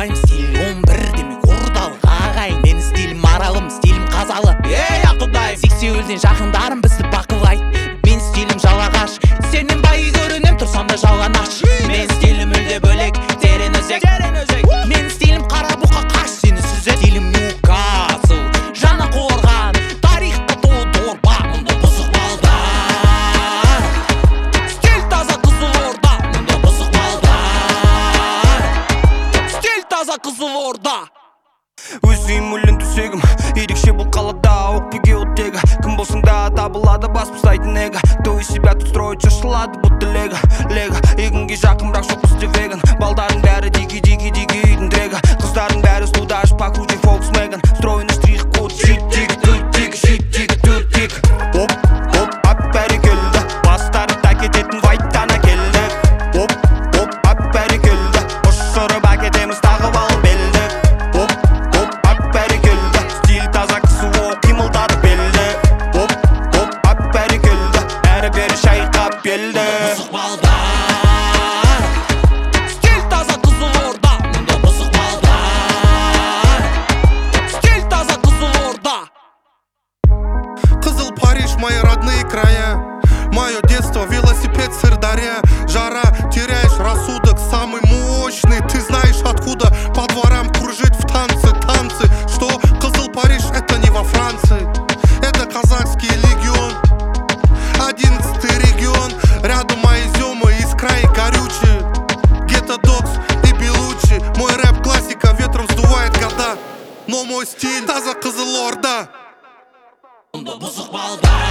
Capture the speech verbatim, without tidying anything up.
Ақылбайым стиль он бір демек ордалық ағайын. Менің стилім маралым, стилім қазалы. Ей Ақылбайым, сексеуілден жақындарым бізді бақылай. Мен стилім жалағаш, сенен бай көрінем, тұрсам да жалғанаш. Мен стилім мүлде бөлек, терең өзек. Мен стилім қара бұқа қаш, сені сүзет. Стилім Ньюкасл, жаңа қорған, тарихта толы дорба. Мұнда бұзық балдар, стиль таза Қызылорда. Мұнда бұзық балдар, стиль таза Қызылорда. Өзім өлін төсегім, ерекше бұл қалада оқпеге оттегі. Кім болсың да табылады бас бұстайтын эго. То из себя тут строить шашылады будто лего. Лего, егінге жақын бірақ жоқ бізде веган. Балдардың бәрі диги-диги-диги үйдің дрегі. Қыздардың бәрі слудаш, покруче Volkswagen. Стройный штрих-код, шит-тигі, тут-тигі, шит-тигі, тут-тигі. Оп, оп, ап бәрі келді. Бастары та кететін вайттана келді. Оп, оп, ап бәрі келді. Ұшырып әкетеміз тағып алып белді. Оп, оп, ап бәрі келді. Стиль таза кісі оқ қимылдады белді. Оп, оп, ап бәрі келді. Әрі-бері шайқап белді. Бұзық балдар, стиль таза Қызылорда. Мұнда бұзық балдар, стиль таза Қызылорда. Қызыл Париж, мои родные края. Мое детство, велосипед, Сырдарья. Жара, теряешь рассудок, самый мощный. Ты знаешь откуда по дворам кружить в танцы, танцы. Что Қызыл Париж, это не во Франции. Это казахский легион, одиннадцатый регион. Рядом мои зёмы из края горючие. Гетто Докс и Белучи. Мой рэп классика ветром сдувает года. Но мой стиль таза Қызылорда. Мұнда бұзық балдар.